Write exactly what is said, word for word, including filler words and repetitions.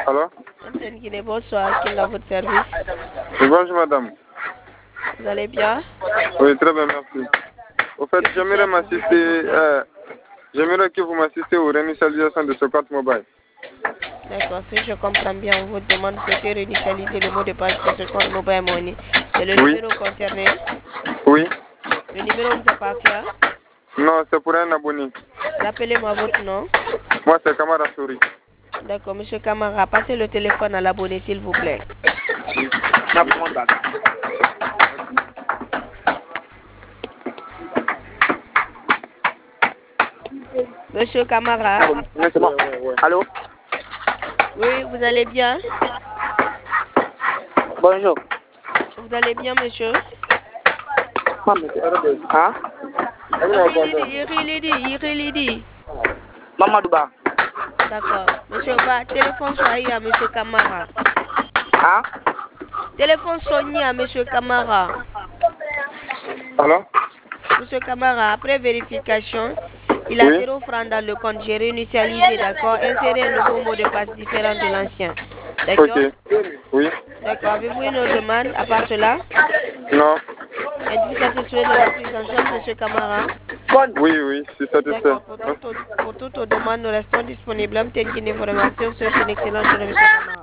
Alors? Antenne Guinée, bonsoir. Qui est à votre service? Oui, bonjour madame. Vous allez bien? Oui, très bien, merci. Au fait, j'aimerais m'assister, euh, j'aimerais que vous m'assistiez aux réinitialisations de ce compte mobile. D'accord, si je comprends bien, on vous demande de réinitialiser le mot de passe de ce compte mobile money. C'est le Oui. numéro concerné? Oui. Le numéro vous appartient? Non, c'est pour un abonné. Rappelez-moi votre nom. Moi, c'est Kamara Souri. D'accord, monsieur Kamara, passez le téléphone à l'abonné, s'il vous plaît. Monsieur Kamara. Allô? Oui, vous allez bien? Bonjour. Vous allez bien, monsieur? Hein? Irilidi, Irilidi, Irilidi. Mamadou Ba. D'accord. Monsieur Ba, téléphone soigné à monsieur Kamara. Hein? Téléphone soigné à monsieur Kamara. Alors? Monsieur Kamara, après vérification, il a Oui. zéro franc dans le compte. J'ai réinitialisé, d'accord? Insérez un nouveau mot de passe différent de l'ancien. D'accord? Ok. Oui. D'accord. Avez-vous une autre demande à part cela? Non. Êtes-vous satisfait de la prise en charge, monsieur Kamara? Oui, oui, je suis satisfait. D'accord. Pour, toute- pour toutes vos demandes, nous restons disponibles. M T N Guinée vous remercie. Vous souhaite une excellente journée, monsieur Kamara.